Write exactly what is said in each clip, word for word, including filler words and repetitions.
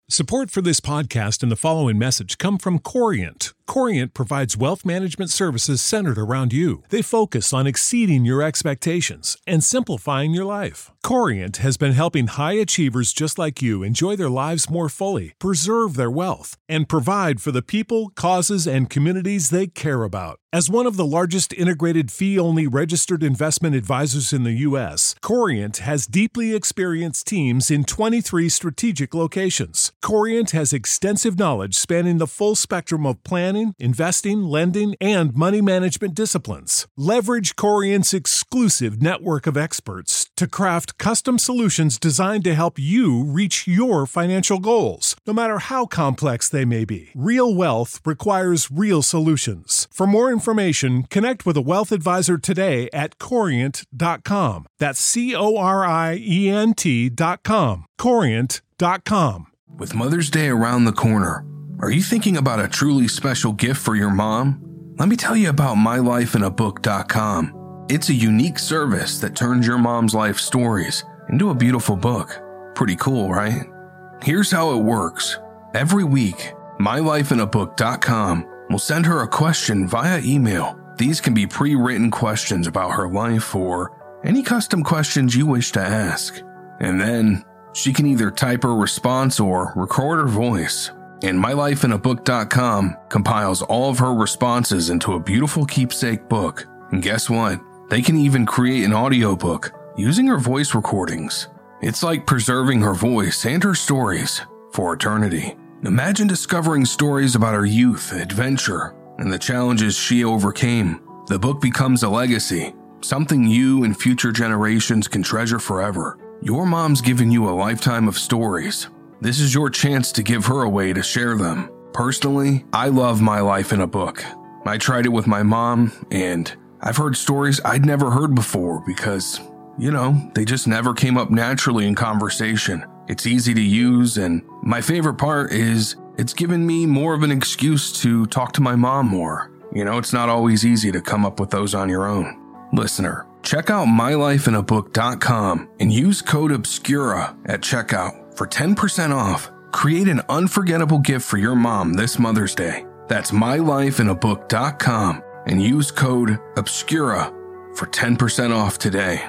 Support for this podcast and the following message come from Corient. Corient provides wealth management services centered around you. They focus on exceeding your expectations and simplifying your life. Corient has been helping high achievers just like you enjoy their lives more fully, preserve their wealth, and provide for the people, causes, and communities they care about. As one of the largest integrated fee-only registered investment advisors in the U S, Corient has deeply experienced teams in twenty-three strategic locations. Corient has extensive knowledge spanning the full spectrum of planning, investing, lending, and money management disciplines. Leverage Corient's exclusive network of experts to craft custom solutions designed to help you reach your financial goals, no matter how complex they may be. Real wealth requires real solutions. For more information, connect with a wealth advisor today at corient dot com. That's C O R I E N T dot com. corient dot com. With Mother's Day around the corner, are you thinking about a truly special gift for your mom? Let me tell you about my life in a book dot com. It's a unique service that turns your mom's life stories into a beautiful book. Pretty cool, right? Here's how it works. Every week, my life in a book dot com will send her a question via email. These can be pre-written questions about her life or any custom questions you wish to ask. And then she can either type her response or record her voice. And my life in a book dot com compiles all of her responses into a beautiful keepsake book. And guess what? They can even create an audiobook using her voice recordings. It's like preserving her voice and her stories for eternity. Imagine discovering stories about her youth, adventure, and the challenges she overcame. The book becomes a legacy, something you and future generations can treasure forever. Your mom's given you a lifetime of stories. This is your chance to give her a way to share them. Personally, I love My Life in a Book. I tried it with my mom, and I've heard stories I'd never heard before because, you know, they just never came up naturally in conversation. It's easy to use, and my favorite part is it's given me more of an excuse to talk to my mom more. You know, it's not always easy to come up with those on your own. Listener, check out my life in a book dot com and use code OBSCURA at checkout for ten percent off. Create an unforgettable gift for your mom this Mother's Day. That's my life in a book dot com and use code OBSCURA for ten percent off today.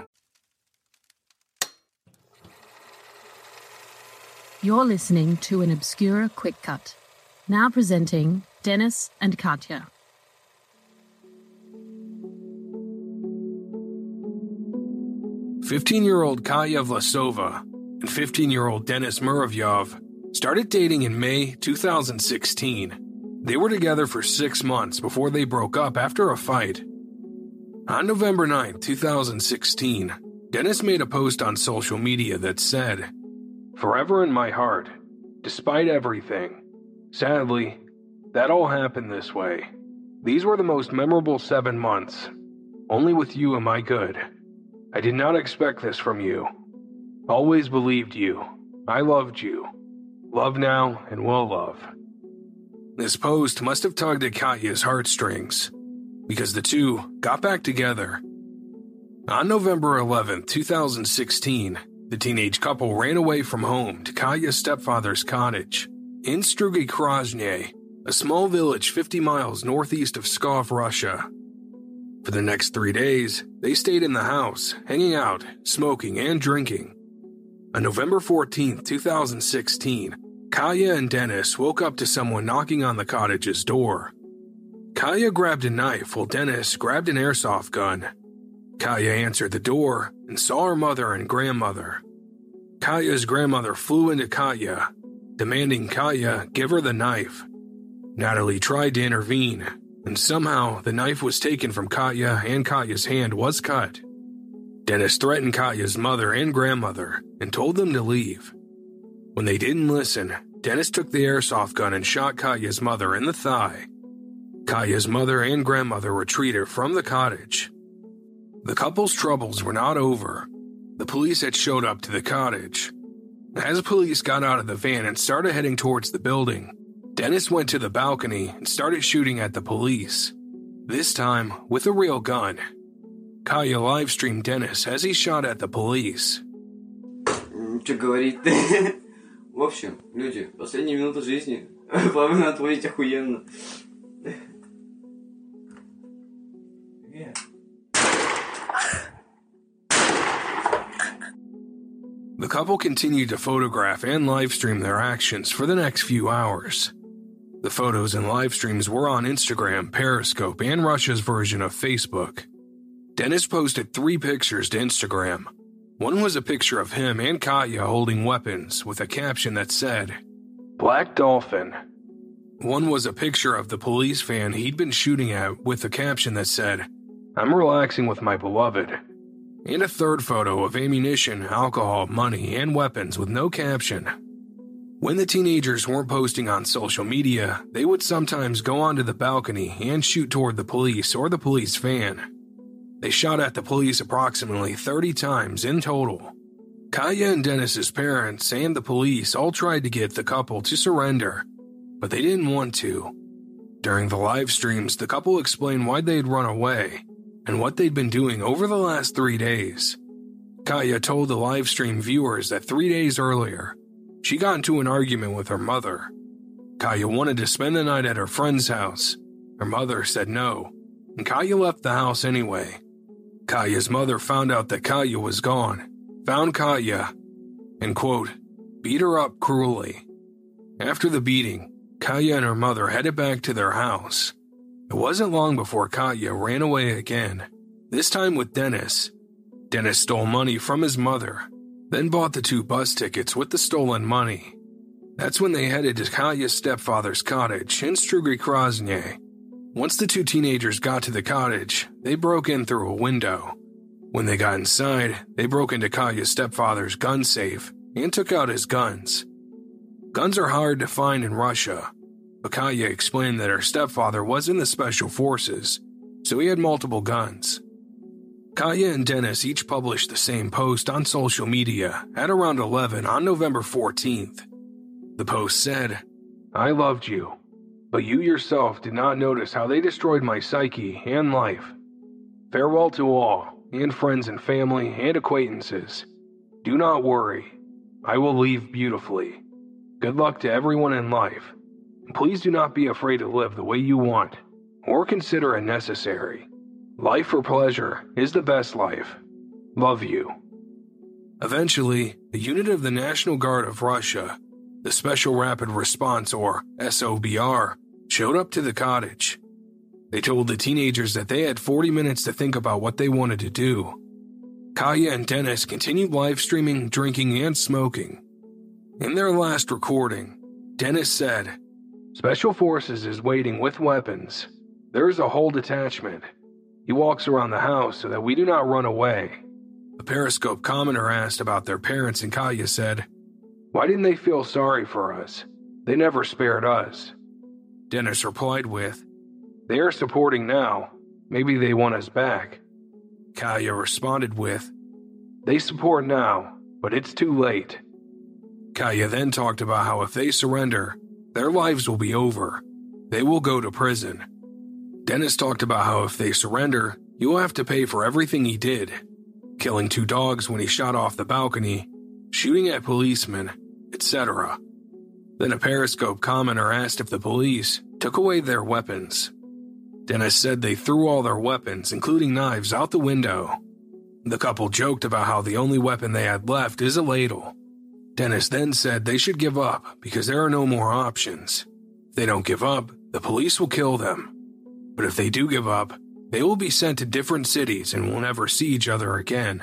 You're listening to an Obscura Quick Cut. Now presenting Dennis and Katya. fifteen-year-old Katya Vlasova and fifteen-year-old Denis Muravyov started dating in May two thousand sixteen. They were together for six months before they broke up after a fight. On November ninth, two thousand sixteen, Denis made a post on social media that said, "Forever in my heart, despite everything. Sadly, that all happened this way. These were the most memorable seven months. Only with you am I good. I did not expect this from you. Always believed you. I loved you. Love now and will love." This post must have tugged at Katya's heartstrings, because the two got back together. On November eleventh, two thousand sixteen, the teenage couple ran away from home to Katya's stepfather's cottage in Strugi Krasny, a small village fifty miles northeast of Pskov, Russia. For the next three days, they stayed in the house, hanging out, smoking, and drinking. On November fourteenth, two thousand sixteen, Katya and Denis woke up to someone knocking on the cottage's door. Katya grabbed a knife while Denis grabbed an airsoft gun. Katya answered the door and saw her mother and grandmother. Katya's grandmother flew into Katya, demanding Katya give her the knife. Natalie tried to intervene, and somehow the knife was taken from Katya and Katya's hand was cut. Denis threatened Katya's mother and grandmother and told them to leave. When they didn't listen, Denis took the airsoft gun and shot Katya's mother in the thigh. Katya's mother and grandmother retreated from the cottage. The couple's troubles were not over. The police had showed up to the cottage. As police got out of the van and started heading towards the building, Denis went to the balcony and started shooting at the police, this time with a real gun. Katya livestreamed Denis as he shot at the police. Что говорить-то? В общем, люди, последние минуты жизни. Павел отводить охуенно. The couple continued to photograph and livestream their actions for the next few hours. The photos and live streams were on Instagram, Periscope, and Russia's version of Facebook. Dennis posted three pictures to Instagram. One was a picture of him and Katya holding weapons with a caption that said, "Black Dolphin." One was a picture of the police van he'd been shooting at with a caption that said, "I'm relaxing with my beloved." And a third photo of ammunition, alcohol, money, and weapons with no caption. When the teenagers weren't posting on social media, they would sometimes go onto the balcony and shoot toward the police or the police van. They shot at the police approximately thirty times in total. Katya and Dennis's parents and the police all tried to get the couple to surrender, but they didn't want to. During the live streams, the couple explained why they'd run away and what they'd been doing over the last three days. Katya told the livestream viewers that three days earlier, she got into an argument with her mother. Katya wanted to spend the night at her friend's house. Her mother said no, and Katya left the house anyway. Katya's mother found out that Katya was gone, found Katya, and quote, beat her up cruelly. After the beating, Katya and her mother headed back to their house. It wasn't long before Katya ran away again, this time with Dennis. Dennis stole money from his mother, then bought the two bus tickets with the stolen money. That's when they headed to Katya's stepfather's cottage in Strugry Krasny. Once the two teenagers got to the cottage, they broke in through a window. When they got inside, they broke into Katya's stepfather's gun safe and took out his guns. Guns are hard to find in Russia, but Katya explained that her stepfather was in the special forces, so he had multiple guns. Katya and Dennis each published the same post on social media at around eleven on November fourteenth. The post said, "I loved you, but you yourself did not notice how they destroyed my psyche and life. Farewell to all, and friends and family and acquaintances. Do not worry, I will leave beautifully. Good luck to everyone in life. Please do not be afraid to live the way you want, or consider it necessary. Life for pleasure is the best life. Love you." Eventually, a unit of the National Guard of Russia, the Special Rapid Response or S O B R, showed up to the cottage. They told the teenagers that they had forty minutes to think about what they wanted to do. Katya and Dennis continued live streaming, drinking, and smoking. In their last recording, Dennis said, "Special Forces is waiting with weapons. There is a whole detachment. He walks around the house so that we do not run away." A Periscope commenter asked about their parents, and Katya said, "Why didn't they feel sorry for us? They never spared us." Dennis replied with, "They are supporting now. Maybe they want us back." Katya responded with, "They support now, but it's too late." Katya then talked about how if they surrender, their lives will be over. They will go to prison. Dennis talked about how if they surrender, he will have to pay for everything he did. Killing two dogs when he shot off the balcony, shooting at policemen, et cetera. Then a Periscope commenter asked if the police took away their weapons. Dennis said they threw all their weapons, including knives, out the window. The couple joked about how the only weapon they had left is a ladle. Dennis then said they should give up because there are no more options. If they don't give up, the police will kill them. But if they do give up, they will be sent to different cities and will never see each other again.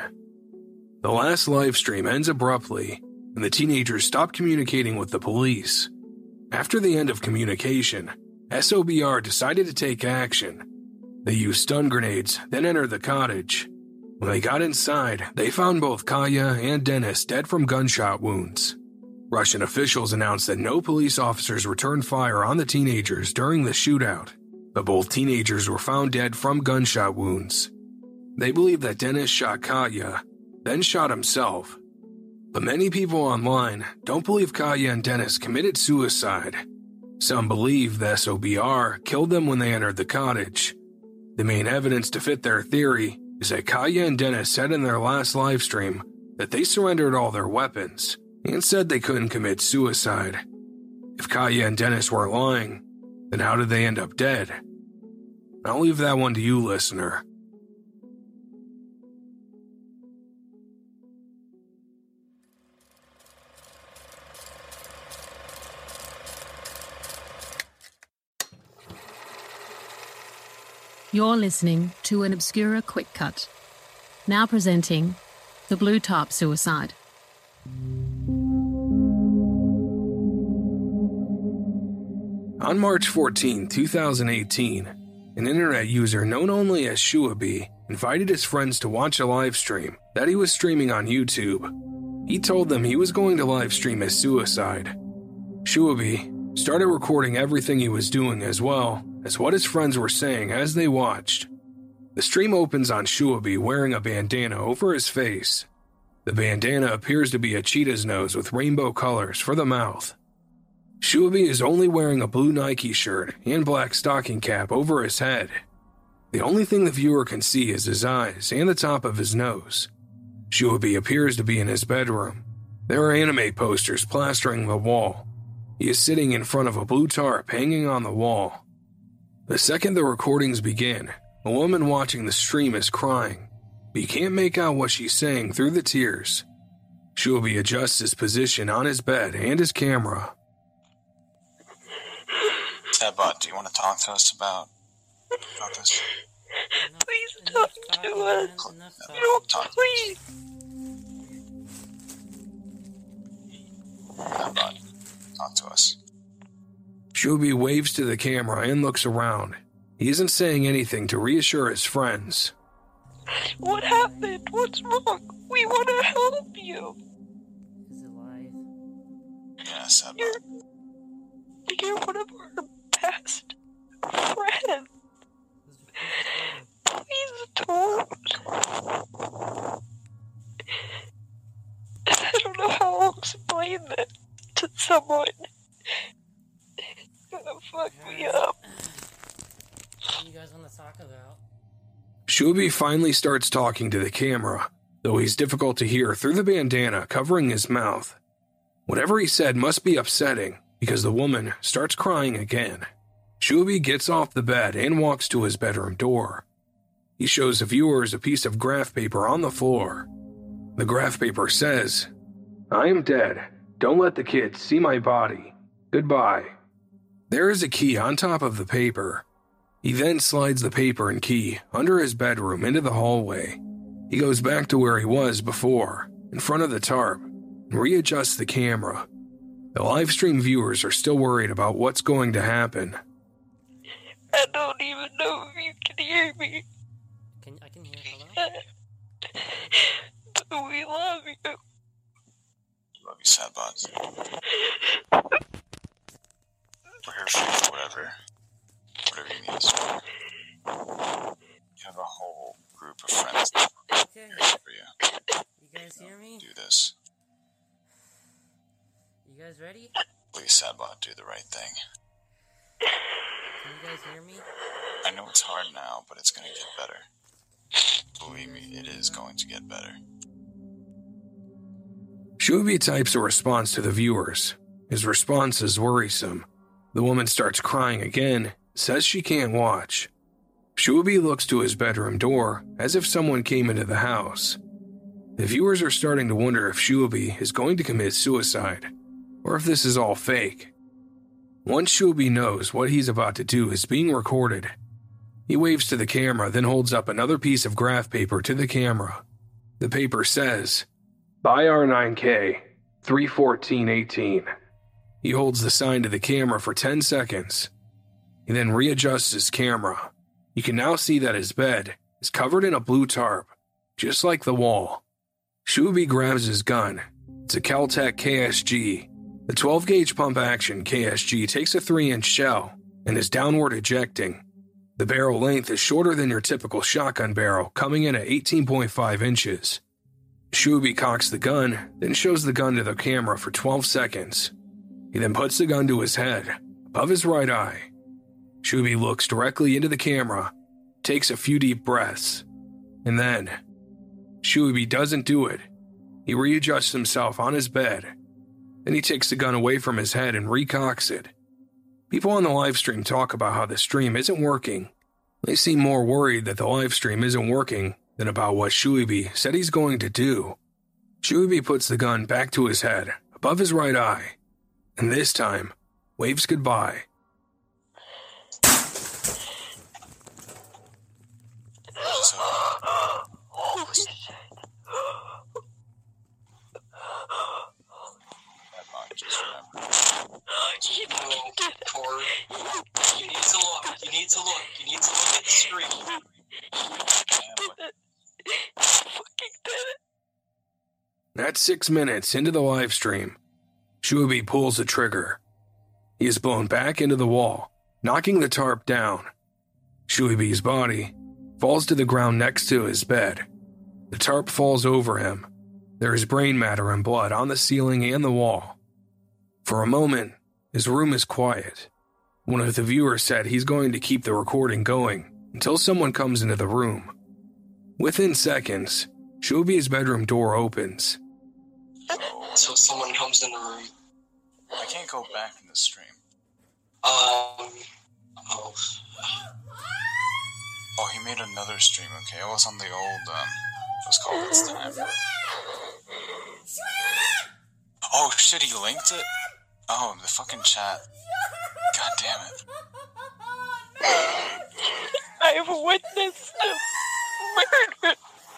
The last live stream ends abruptly, and the teenagers stop communicating with the police. After the end of communication, S O B R decided to take action. They used stun grenades, then entered the cottage. When they got inside, they found both Katya and Dennis dead from gunshot wounds. Russian officials announced that no police officers returned fire on the teenagers during the shootout, but both teenagers were found dead from gunshot wounds. They believe that Dennis shot Katya, then shot himself. But many people online don't believe Katya and Dennis committed suicide. Some believe the S O B R killed them when they entered the cottage. The main evidence to fit their theory is that Katya and Dennis said in their last livestream that they surrendered all their weapons, and said they couldn't commit suicide. If Katya and Dennis weren't lying, then how did they end up dead? I'll leave that one to you, listener. You're listening to an Obscura Quick Cut. Now presenting The Blue Tarp Suicide. On March fourteenth, twenty eighteen, an internet user known only as Shuabi invited his friends to watch a live stream that he was streaming on YouTube. He told them he was going to live stream his suicide. Shuabi started recording everything he was doing as well as what his friends were saying as they watched. The stream opens on Shuabi wearing a bandana over his face. The bandana appears to be a cheetah's nose with rainbow colors for the mouth. Shuabi is only wearing a blue Nike shirt and black stocking cap over his head. The only thing the viewer can see is his eyes and the top of his nose. Shuabi appears to be in his bedroom. There are anime posters plastering the wall. He is sitting in front of a blue tarp hanging on the wall. The second the recordings begin, a woman watching the stream is crying, but you can't make out what she's saying through the tears. Shuabi adjusts his position on his bed and his camera. Sadbot, do you want to talk to us about, about this? Please talk to us. No, please. Sadbot, talk to us. Shuabi waves to the camera and looks around. He isn't saying anything to reassure his friends. What happened? What's wrong? We want to help you. Is it live? Yeah, Sadbot. You're, you're one of our best friends. Please don't. I don't know how I'll explain that to someone. It's gonna fuck me up. What do you guys want to talk about? Shuabi finally starts talking to the camera, though he's difficult to hear through the bandana covering his mouth. Whatever he said must be upsetting, because the woman starts crying again. Shuabi gets off the bed and walks to his bedroom door. He shows the viewers a piece of graph paper on the floor. The graph paper says, "I am dead. Don't let the kids see my body. Goodbye." There is a key on top of the paper. He then slides the paper and key under his bedroom into the hallway. He goes back to where he was before, in front of the tarp, and readjusts the camera. The live stream viewers are still worried about what's going to happen. I don't even know if you can hear me. Can I can hear hello? But we love you. Love you, Sadbot. We're here for you, whatever. Whatever you need us for. You have a whole group of friends that are Okay. here for you. You guys hear me? Do this. You guys ready? Please, Sadbot, do the right thing. Can you guys hear me? I know it's hard now, but it's gonna get better. Believe me, it is going to get better. Shuabi types a response to the viewers. His response is worrisome. The woman starts crying again, says she can't watch. Shuabi looks to his bedroom door as if someone came into the house. The viewers are starting to wonder if Shuabi is going to commit suicide, or if this is all fake. Once Shuabi knows what he's about to do is being recorded, he waves to the camera, then holds up another piece of graph paper to the camera. The paper says, "Buy R nine K, three fourteen eighteen. He holds the sign to the camera for ten seconds. He then readjusts his camera. You can now see that his bed is covered in a blue tarp, just like the wall. Shuabi grabs his gun. It's a Kel-Tec K S G. The twelve gauge pump action K S G takes a three inch shell and is downward ejecting. The barrel length is shorter than your typical shotgun barrel, coming in at eighteen point five inches. Shuabi cocks the gun, then shows the gun to the camera for twelve seconds. He then puts the gun to his head, above his right eye. Shuabi looks directly into the camera, takes a few deep breaths, and then, Shuabi doesn't do it. He readjusts himself on his bed Then he takes the gun away from his head and recocks it. People on the live stream talk about how the stream isn't working. They seem more worried that the live stream isn't working than about what Shuibi said he's going to do. Shuibi puts the gun back to his head, above his right eye, and this time, waves goodbye. So, Holy shit. that might just remember. He fucking did it. Corey, you need to look. You need to look. You need to look at the screen. Damn, He fucking did it. At six minutes into the live stream, Shuibi pulls the trigger. He is blown back into the wall, knocking the tarp down. Shuibi's body falls to the ground next to his bed. The tarp falls over him. There is brain matter and blood on the ceiling and the wall. For a moment, his room is quiet. One of the viewers said he's going to keep the recording going until someone comes into the room. Within seconds, Shuibi's bedroom door opens. So someone comes in the room. I can't go back in the stream. Um. Oh. Oh, he made another stream, okay? I was on the old, um, it was called It's Time. Oh shit, he linked it? Oh, the fucking chat. God damn it. I've witnessed a murder.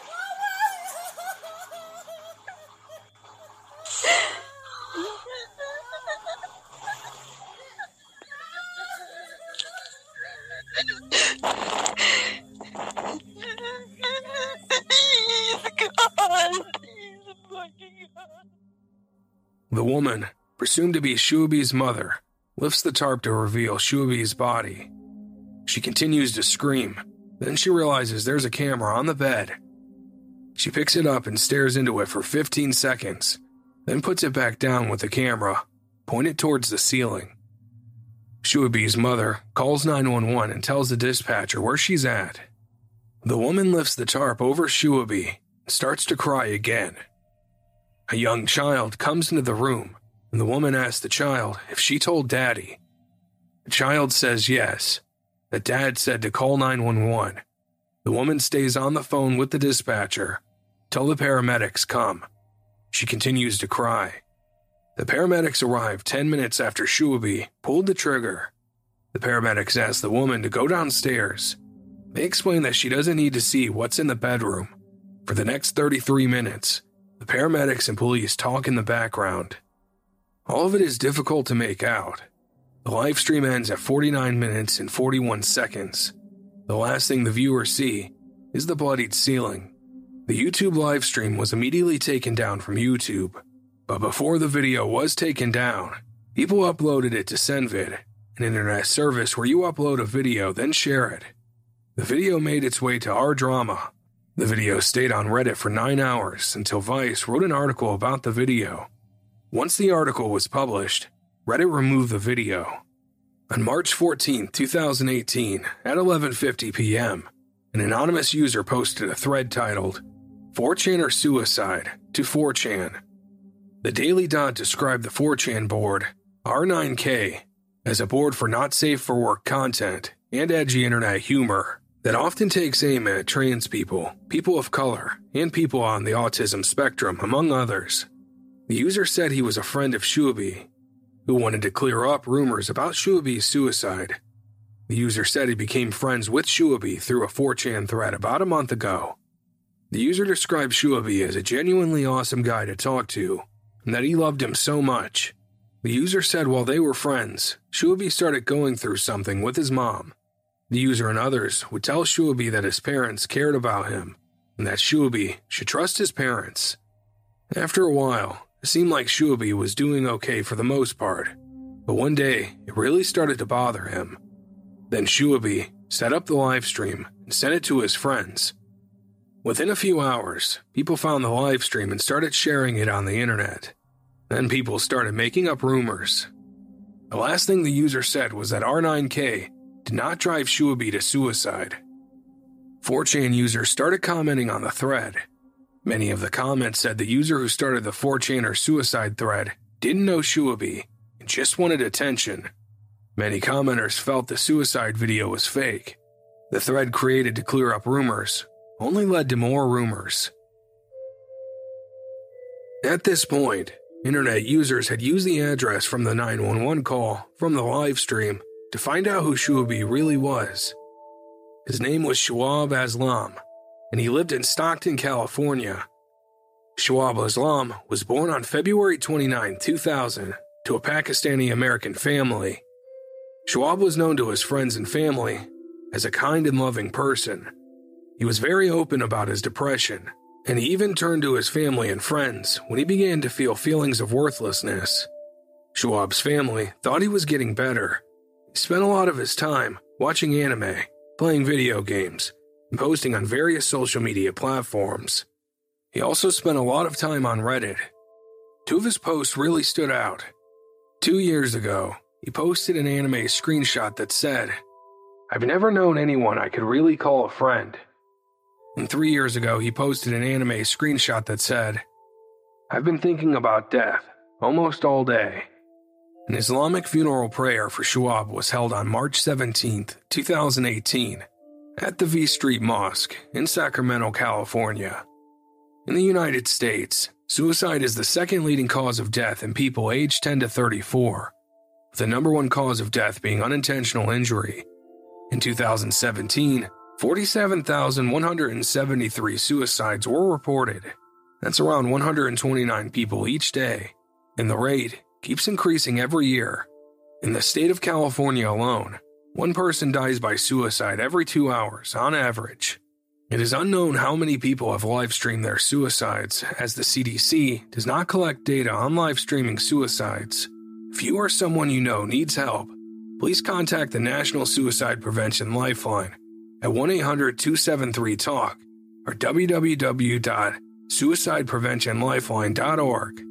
He's gone. He's fucking gone. The woman, presumed to be Shuibi's mother, lifts the tarp to reveal Shuibi's body. She continues to scream. Then she realizes there's a camera on the bed. She picks it up and stares into it for fifteen seconds, then puts it back down with the camera, pointed towards the ceiling. Shuibi's mother calls nine one one and tells the dispatcher where she's at. The woman lifts the tarp over Shuibi and starts to cry again. A young child comes into the room, and the woman asks the child if she told Daddy. The child says yes, that Dad said to call nine one one. The woman stays on the phone with the dispatcher till the paramedics come. She continues to cry. The paramedics arrive ten minutes after Shuibi pulled the trigger. The paramedics ask the woman to go downstairs. They explain that she doesn't need to see what's in the bedroom. For the next thirty-three minutes, the paramedics and police talk in the background. All of it is difficult to make out. The live stream ends at forty-nine minutes and forty-one seconds. The last thing the viewers see is the bloodied ceiling. The YouTube live stream was immediately taken down from YouTube, but before the video was taken down, people uploaded it to SendVid, an internet service where you upload a video then share it. The video made its way to Our Drama. The video stayed on Reddit for nine hours until Vice wrote an article about the video. Once the article was published, Reddit removed the video. On March fourteenth, twenty eighteen, at eleven fifty p.m., an anonymous user posted a thread titled, four chan or Suicide, to four chan. The Daily Dot described the four chan board, R nine K, as a board for not safe for work content and edgy internet humor that often takes aim at trans people, people of color, and people on the autism spectrum, among others. The user said he was a friend of Shuibi, who wanted to clear up rumors about Shuibi's suicide. The user said he became friends with Shuibi through a four chan thread about a month ago. The user described Shuibi as a genuinely awesome guy to talk to, and that he loved him so much. The user said while they were friends, Shuibi started going through something with his mom. The user and others would tell Shuibi that his parents cared about him, and that Shuibi should trust his parents. After a while, it seemed like Shuibi was doing okay for the most part, but one day it really started to bother him. Then Shuibi set up the live stream and sent it to his friends. Within a few hours, people found the live stream and started sharing it on the internet. Then people started making up rumors. The last thing the user said was that R nine K did not drive Shuibi to suicide. four chan users started commenting on the thread. Many of the comments said the user who started the four chan or Suicide thread didn't know Shuabi and just wanted attention. Many commenters felt the suicide video was fake. The thread created to clear up rumors only led to more rumors. At this point, internet users had used the address from the nine one one call from the live stream to find out who Shuabi really was. His name was Shuab Aslam, and he lived in Stockton, California. Shuab Aslam was born on February twenty-ninth, two thousand, to a Pakistani-American family. Shuab was known to his friends and family as a kind and loving person. He was very open about his depression, and he even turned to his family and friends when he began to feel feelings of worthlessness. Shuab's family thought he was getting better. He spent a lot of his time watching anime, playing video games, and posting on various social media platforms. He also spent a lot of time on Reddit. Two of his posts really stood out. Two years ago, he posted an anime screenshot that said, "I've never known anyone I could really call a friend." And three years ago, he posted an anime screenshot that said, "I've been thinking about death almost all day." An Islamic funeral prayer for Shuab was held on March seventeenth, two thousand eighteen, at the V Street Mosque in Sacramento, California. In the United States, suicide is the second leading cause of death in people aged ten to thirty-four, with the number one cause of death being unintentional injury. In two thousand seventeen, forty-seven thousand one hundred seventy-three suicides were reported. That's around one hundred twenty-nine people each day, and the rate keeps increasing every year. In the state of California alone, one person dies by suicide every two hours on average. It is unknown how many people have live-streamed their suicides, as the C D C does not collect data on live-streaming suicides. If you or someone you know needs help, please contact the National Suicide Prevention Lifeline at one eight hundred two seven three talk or w w w dot suicide prevention lifeline dot org.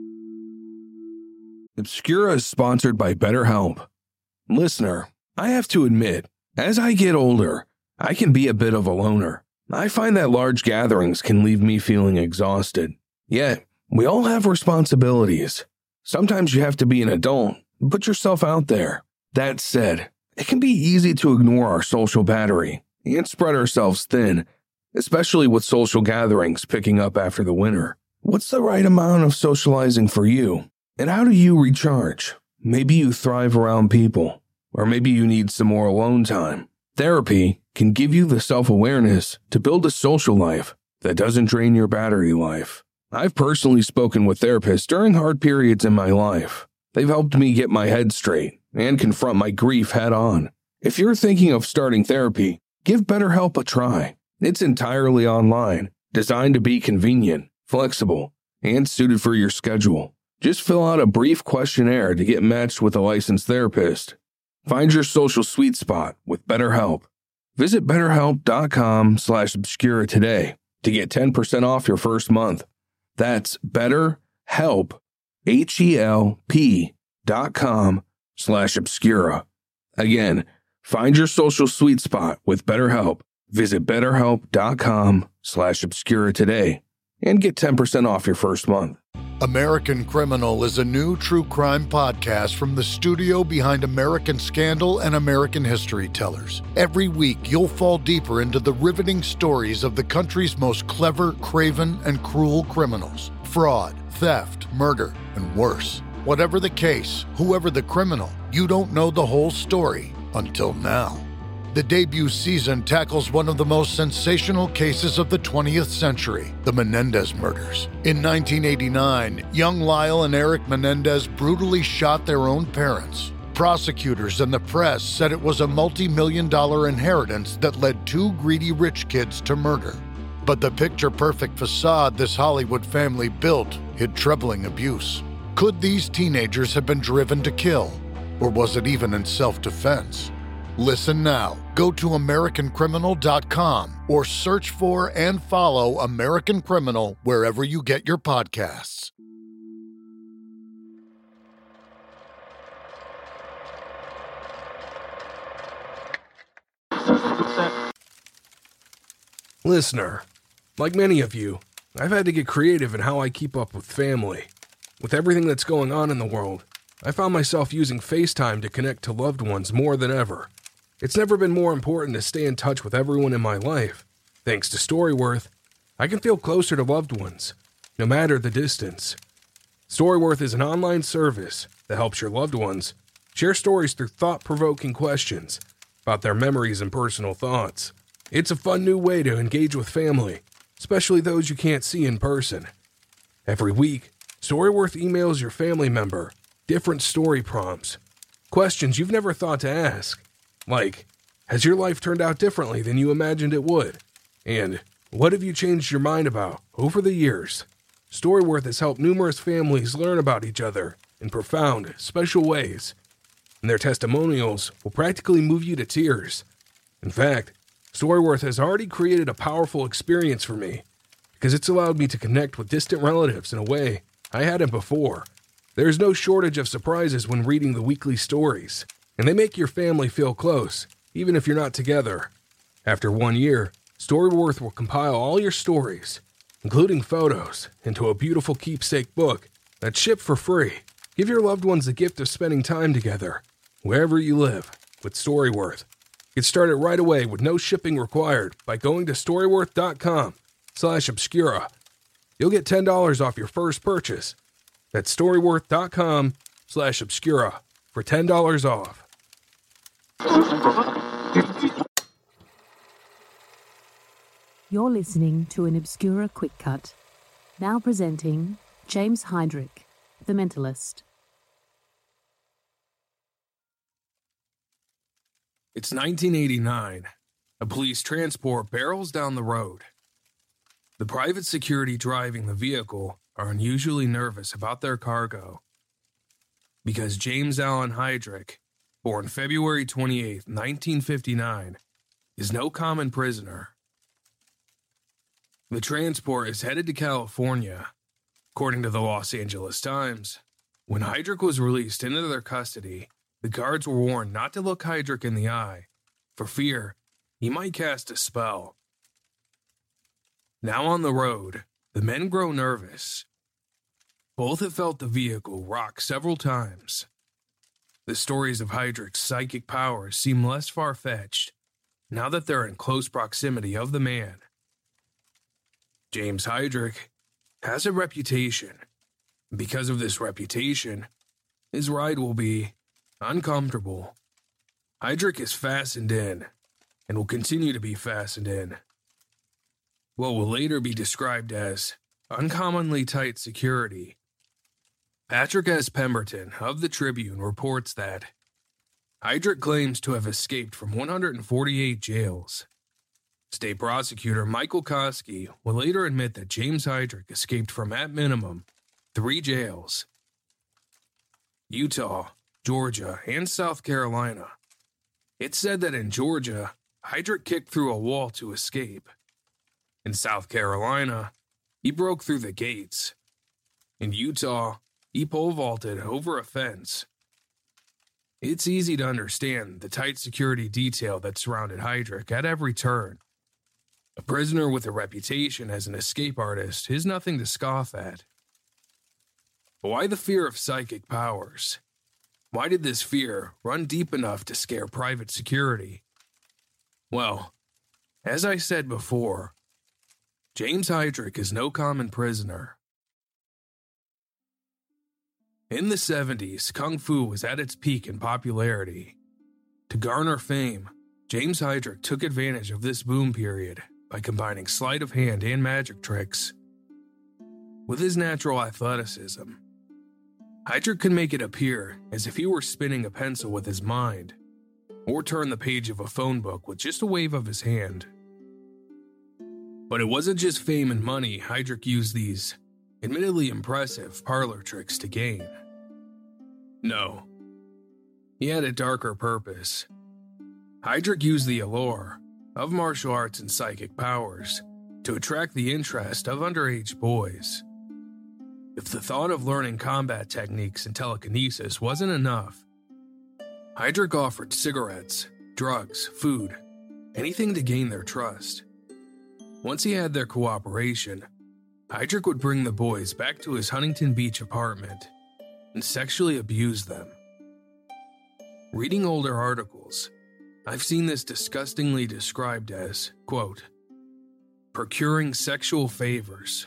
Obscura is sponsored by BetterHelp. Listener, I have to admit, as I get older, I can be a bit of a loner. I find that large gatherings can leave me feeling exhausted. Yet, we all have responsibilities. Sometimes you have to be an adult and put yourself out there. That said, it can be easy to ignore our social battery and spread ourselves thin, especially with social gatherings picking up after the winter. What's the right amount of socializing for you? And how do you recharge? Maybe you thrive around people, or maybe you need some more alone time. Therapy can give you the self-awareness to build a social life that doesn't drain your battery life. I've personally spoken with therapists during hard periods in my life. They've helped me get my head straight and confront my grief head on. If you're thinking of starting therapy, give BetterHelp a try. It's entirely online, designed to be convenient, flexible, and suited for your schedule. Just fill out a brief questionnaire to get matched with a licensed therapist. Find your social sweet spot with BetterHelp. Visit betterhelp.com slash obscura today to get ten percent off your first month. That's BetterHelp, H-E-L-P dot com slash obscura. Again, find your social sweet spot with BetterHelp. Visit betterhelp.com slash obscura today and get ten percent off your first month. American Criminal is a new true crime podcast from the studio behind American Scandal and American History Tellers. Every week, you'll fall deeper into the riveting stories of the country's most clever, craven, and cruel criminals. Fraud, theft, murder, and worse. Whatever the case, whoever the criminal, you don't know the whole story until now. The debut season tackles one of the most sensational cases of the twentieth century, the Menendez murders. In nineteen eighty-nine, young Lyle and Eric Menendez brutally shot their own parents. Prosecutors and the press said it was a multi-million dollar inheritance that led two greedy rich kids to murder. But the picture-perfect facade this Hollywood family built hid troubling abuse. Could these teenagers have been driven to kill? Or was it even in self-defense? Listen now. Go to American Criminal dot com or search for and follow American Criminal wherever you get your podcasts. Listener, like many of you, I've had to get creative in how I keep up with family. With everything that's going on in the world, I found myself using FaceTime to connect to loved ones more than ever. It's never been more important to stay in touch with everyone in my life. Thanks to Storyworth, I can feel closer to loved ones, no matter the distance. Storyworth is an online service that helps your loved ones share stories through thought-provoking questions about their memories and personal thoughts. It's a fun new way to engage with family, especially those you can't see in person. Every week, Storyworth emails your family member different story prompts, questions you've never thought to ask, like, has your life turned out differently than you imagined it would? And what have you changed your mind about over the years? Storyworth has helped numerous families learn about each other in profound, special ways, and their testimonials will practically move you to tears. In fact, Storyworth has already created a powerful experience for me because it's allowed me to connect with distant relatives in a way I hadn't before. There is no shortage of surprises when reading the weekly stories, and they make your family feel close, even if you're not together. After one year, Storyworth will compile all your stories, including photos, into a beautiful keepsake book that's shipped for free. Give your loved ones the gift of spending time together, wherever you live, with Storyworth. Get started right away with no shipping required by going to storyworth.com slash obscura. You'll get ten dollars off your first purchase. That's storyworth.com slash obscura for ten dollars off. You're listening to an Obscura Quick Cut. Now presenting James Heydrich, The Mentalist. It's nineteen eighty-nine. A police transport barrels down the road. The private security driving the vehicle are unusually nervous about their cargo because James Allen Heydrich, born February twenty-eighth, nineteen fifty-nine, is no common prisoner. The transport is headed to California. According to the Los Angeles Times, when Heydrich was released into their custody, the guards were warned not to look Heydrich in the eye, for fear he might cast a spell. Now on the road, the men grow nervous. Both have felt the vehicle rock several times. The stories of Heydrich's psychic powers seem less far-fetched now that they're in close proximity of the man. James Heydrich has a reputation. Because of this reputation, his ride will be uncomfortable. Heydrich is fastened in, and will continue to be fastened in. What will later be described as uncommonly tight security. Patrick S. Pemberton of the Tribune reports that Heydrich claims to have escaped from one hundred forty-eight jails. State prosecutor Michael Koski will later admit that James Heydrich escaped from, at minimum, three jails: Utah, Georgia, and South Carolina. It's said that in Georgia, Heydrich kicked through a wall to escape. In South Carolina, he broke through the gates. In Utah, he pole vaulted over a fence. It's easy to understand the tight security detail that surrounded Heydrich at every turn. A prisoner with a reputation as an escape artist is nothing to scoff at. But why the fear of psychic powers? Why did this fear run deep enough to scare private security? Well, as I said before, James Heydrich is no common prisoner. In the seventies, Kung Fu was at its peak in popularity. To garner fame, James Heydrich took advantage of this boom period by combining sleight of hand and magic tricks. With his natural athleticism, Heydrich could make it appear as if he were spinning a pencil with his mind, or turn the page of a phone book with just a wave of his hand. But it wasn't just fame and money Heydrich used these admittedly impressive parlor tricks to gain. No, he had a darker purpose. Heydrich used the allure of martial arts and psychic powers to attract the interest of underage boys. If the thought of learning combat techniques and telekinesis wasn't enough, Heydrich offered cigarettes, drugs, food, anything to gain their trust. Once he had their cooperation, Heydrich would bring the boys back to his Huntington Beach apartment and sexually abuse them. Reading older articles, I've seen this disgustingly described as, quote, procuring sexual favors.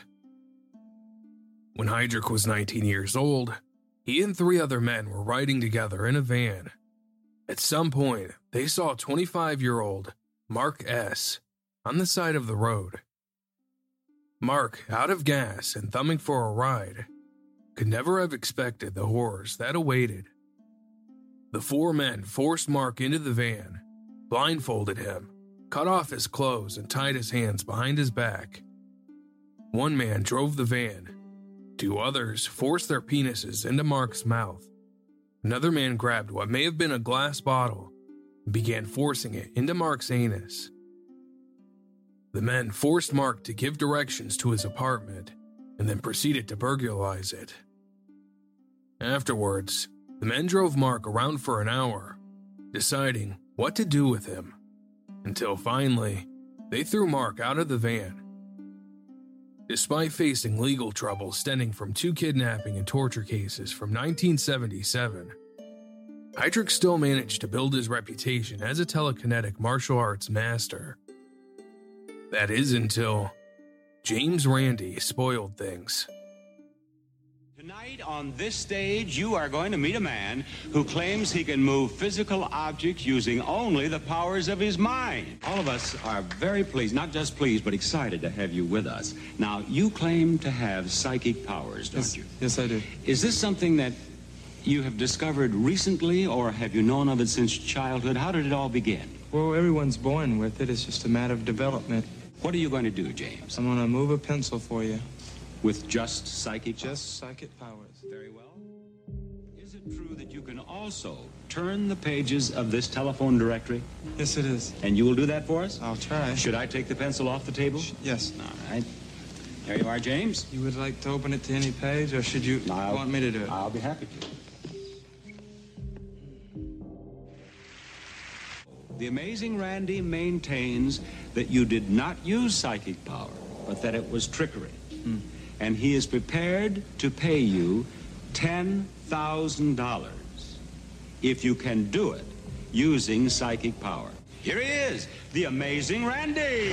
When Heydrich was nineteen years old, he and three other men were riding together in a van. At some point, they saw twenty-five-year-old Mark S. on the side of the road. Mark, out of gas and thumbing for a ride, could never have expected the horrors that awaited. The four men forced Mark into the van, blindfolded him, cut off his clothes, and tied his hands behind his back. One man drove the van. Two others forced their penises into Mark's mouth. Another man grabbed what may have been a glass bottle and began forcing it into Mark's anus. The men forced Mark to give directions to his apartment and then proceeded to burglarize it. Afterwards, the men drove Mark around for an hour, deciding what to do with him, until finally, they threw Mark out of the van. Despite facing legal trouble stemming from two kidnapping and torture cases from nineteen seventy-seven, Heydrich still managed to build his reputation as a telekinetic martial arts master. That is until James Randi spoiled things. Tonight on this stage, you are going to meet a man who claims he can move physical objects using only the powers of his mind. All of us are very pleased, not just pleased, but excited to have you with us. Now, you claim to have psychic powers, don't yes, you? Yes, I do. Is this something that you have discovered recently, or have you known of it since childhood? How did it all begin? Well, everyone's born with it. It's just a matter of development. What are you going to do, James? I'm going to move a pencil for you. With just psychic powers? Just psychic powers. Very well. Is it true that you can also turn the pages of this telephone directory? Yes, it is. And you will do that for us? I'll try. Should I take the pencil off the table? Yes. All right. There you are, James. You would like to open it to any page, or should you I'll, want me to do it? I'll be happy to. The amazing Randi maintains that you did not use psychic power, but that it was trickery. Hmm. And he is prepared to pay you ten thousand dollars if you can do it using psychic power. Here he is, the amazing Randi.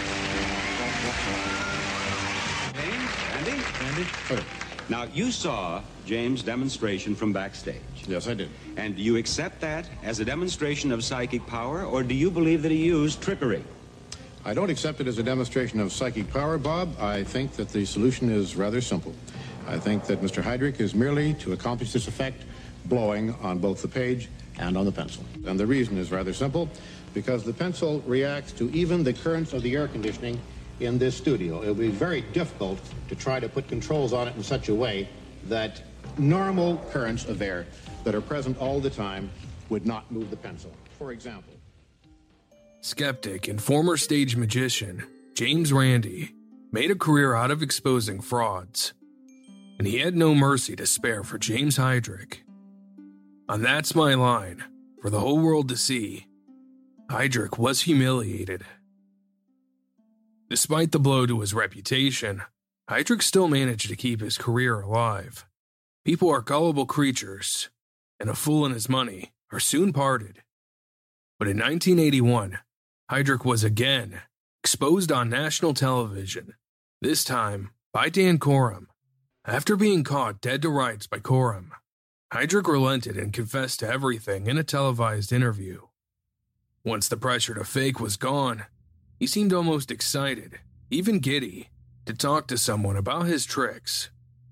James, Randi? Randi? Okay. Now, you saw James' demonstration from backstage. Yes, I did. And do you accept that as a demonstration of psychic power, or do you believe that he used trickery? I don't accept it as a demonstration of psychic power, Bob. I think that the solution is rather simple. I think that Mister Heydrich is merely, to accomplish this effect, blowing on both the page and on the pencil. And the reason is rather simple, because the pencil reacts to even the currents of the air conditioning in this studio. It will be very difficult to try to put controls on it in such a way that normal currents of air that are present all the time would not move the pencil. For example, skeptic and former stage magician James Randi made a career out of exposing frauds, and he had no mercy to spare for James Heydrich. On That's My Line, for the whole world to see, Heydrich was humiliated. Despite the blow to his reputation, Heydrich still managed to keep his career alive. People are gullible creatures, and a fool and his money are soon parted. But in nineteen eighty-one, Heydrich was again exposed on national television, this time by Dan Corum. After being caught dead to rights by Corum, Heydrich relented and confessed to everything in a televised interview. Once the pressure to fake was gone, he seemed almost excited, even giddy, to talk to someone about his tricks.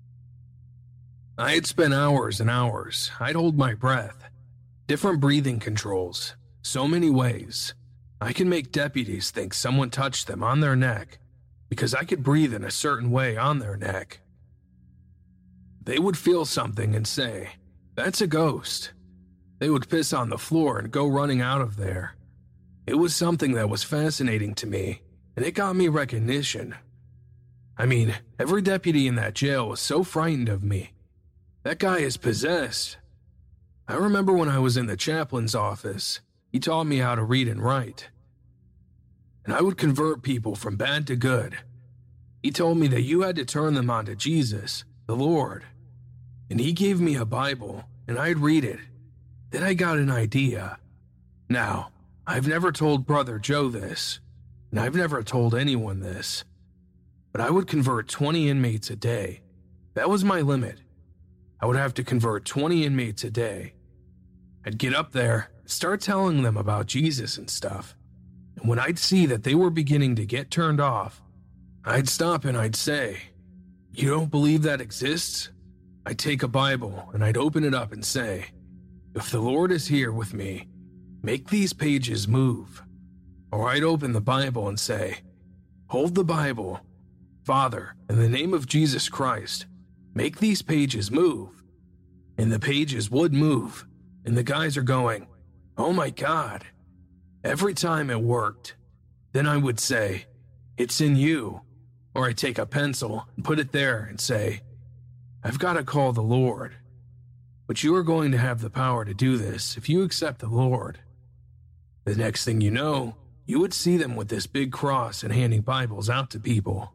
I had spent hours and hours. I'd hold my breath. Different breathing controls. So many ways. I can make deputies think someone touched them on their neck because I could breathe in a certain way on their neck. They would feel something and say, "That's a ghost." They would piss on the floor and go running out of there. It was something that was fascinating to me, and it got me recognition. I mean, every deputy in that jail was so frightened of me. That guy is possessed. I remember when I was in the chaplain's office, he taught me how to read and write. And I would convert people from bad to good. He told me that you had to turn them on to Jesus, the Lord. And he gave me a Bible, and I'd read it. Then I got an idea. Now, I've never told Brother Joe this, and I've never told anyone this, but I would convert twenty inmates a day. That was my limit. I would have to convert twenty inmates a day. I'd get up there, start telling them about Jesus and stuff, and when I'd see that they were beginning to get turned off, I'd stop and I'd say, "You don't believe that exists?" I'd take a Bible and I'd open it up and say, "If the Lord is here with me, make these pages move." Or I'd open the Bible and say, "Hold the Bible. Father, in the name of Jesus Christ, make these pages move." And the pages would move, and the guys are going, "Oh my God." Every time it worked. Then I would say, "It's in you." Or I'd take a pencil and put it there and say, "I've got to call the Lord. But you are going to have the power to do this if you accept the Lord." The next thing you know, you would see them with this big cross and handing Bibles out to people.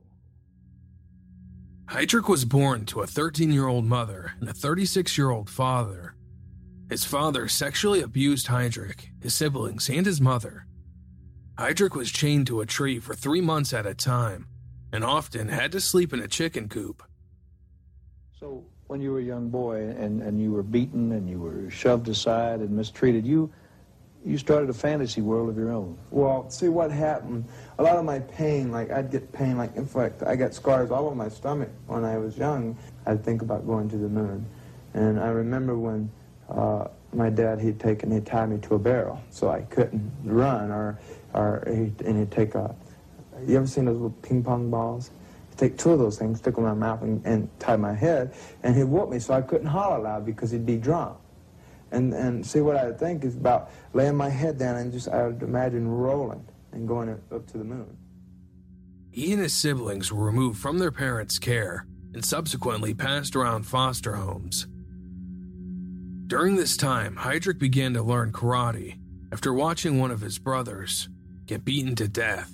Heydrich was born to a thirteen-year-old mother and a thirty-six-year-old father. His father sexually abused Heydrich, his siblings, and his mother. Heydrich was chained to a tree for three months at a time and often had to sleep in a chicken coop. So when you were a young boy and, and you were beaten and you were shoved aside and mistreated, you you started a fantasy world of your own. Well, see what happened, a lot of my pain, like I'd get pain, like in fact I got scars all over my stomach when I was young. I'd think about going to the moon. And I remember when uh, my dad, he'd take and he'd tie me to a barrel so I couldn't run, or, or he'd, and he'd take a, you ever seen those little ping pong balls? Take two of those things, stick them in my mouth, and, and tie my head, and he'd whoop me so I couldn't holler loud because he'd be drunk. And and see, what I think is about laying my head down and just, I would imagine rolling and going up to the moon. He and his siblings were removed from their parents' care and subsequently passed around foster homes. During this time, Heydrich began to learn karate after watching one of his brothers get beaten to death.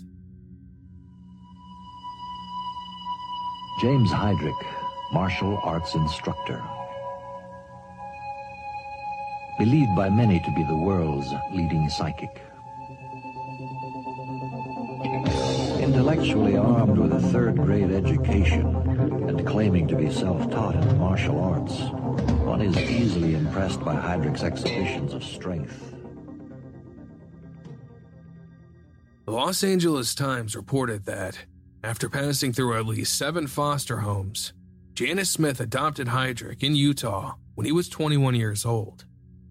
James Heydrich, martial arts instructor. Believed by many to be the world's leading psychic. Intellectually armed with a third-grade education and claiming to be self-taught in martial arts, one is easily impressed by Heydrich's exhibitions of strength. The Los Angeles Times reported that, after passing through at least seven foster homes, Janice Smith adopted Heydrich in Utah when he was twenty-one years old.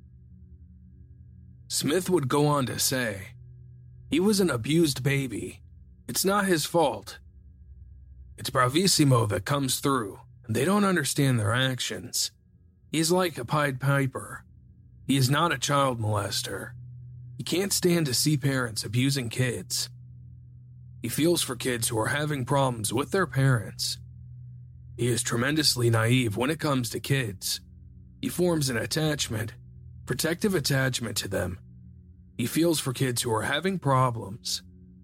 Smith would go on to say, "He was an abused baby. It's not his fault. It's bravissimo that comes through, and they don't understand their actions. He is like a Pied Piper. He is not a child molester. He can't stand to see parents abusing kids. He feels for kids who are having problems with their parents. He is tremendously naive when it comes to kids. He forms an attachment, protective attachment to them. He feels for kids who are having problems."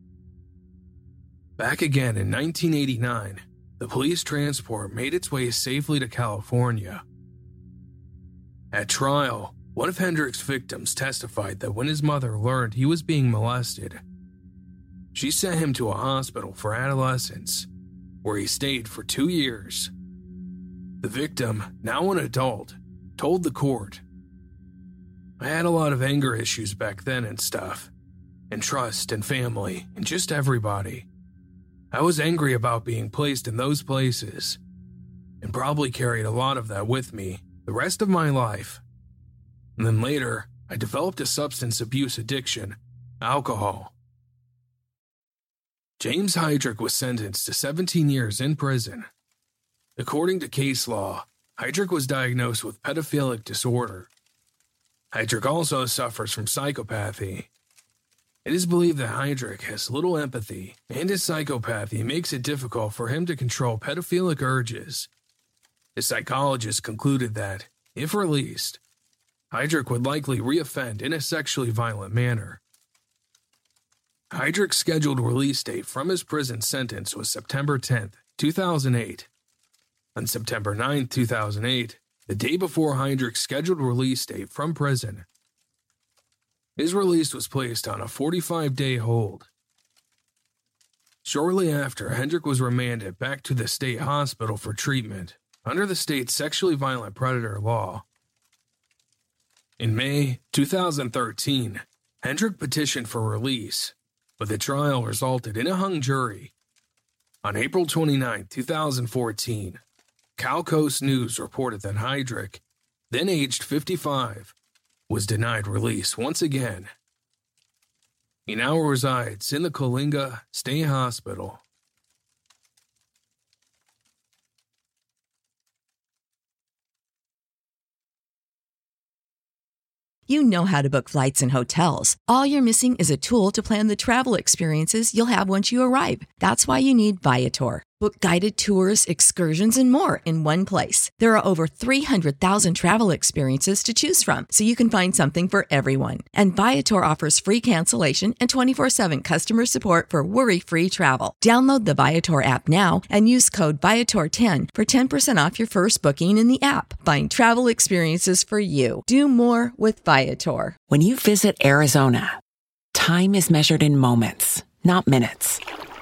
Back again in nineteen eighty-nine, the police transport made its way safely to California. At trial, one of Hendrick's victims testified that when his mother learned he was being molested, she sent him to a hospital for adolescents, where he stayed for two years. The victim, now an adult, told the court, "I had a lot of anger issues back then and stuff, and trust and family and just everybody. I was angry about being placed in those places, and probably carried a lot of that with me the rest of my life. And then later, I developed a substance abuse addiction, alcohol." James Heydrich was sentenced to seventeen years in prison. According to case law, Heydrich was diagnosed with pedophilic disorder. Heydrich also suffers from psychopathy. It is believed that Heydrich has little empathy, and his psychopathy makes it difficult for him to control pedophilic urges. His psychologist concluded that, if released, Heydrich would likely reoffend in a sexually violent manner. Heydrich's scheduled release date from his prison sentence was September tenth, two thousand eight. On September ninth, two thousand eight, the day before Heydrich's scheduled release date from prison, his release was placed on a forty-five day hold. Shortly after, Heydrich was remanded back to the state hospital for treatment under the state's sexually violent predator law. In May two thousand thirteen, Heydrich petitioned for release, but the trial resulted in a hung jury. On April twenty-ninth, two thousand fourteen, Cal Coast News reported that Heydrich, then aged fifty-five, was denied release once again. He now resides in the Coalinga State Hospital. You know how to book flights and hotels. All you're missing is a tool to plan the travel experiences you'll have once you arrive. That's why you need Viator. Book guided tours, excursions, and more in one place. There are over three hundred thousand travel experiences to choose from, so you can find something for everyone. And Viator offers free cancellation and twenty-four seven customer support for worry-free travel. Download the Viator app now and use code Viator ten for ten percent off your first booking in the app. Find travel experiences for you. Do more with Viator. When you visit Arizona, time is measured in moments, not minutes.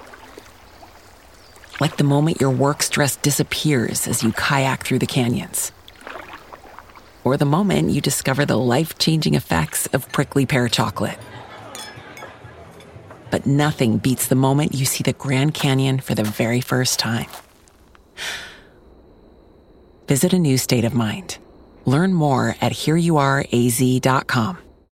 Like the moment your work stress disappears as you kayak through the canyons. Or the moment you discover the life-changing effects of prickly pear chocolate. But nothing beats the moment you see the Grand Canyon for the very first time. Visit a new state of mind. Learn more at here you are a z dot com.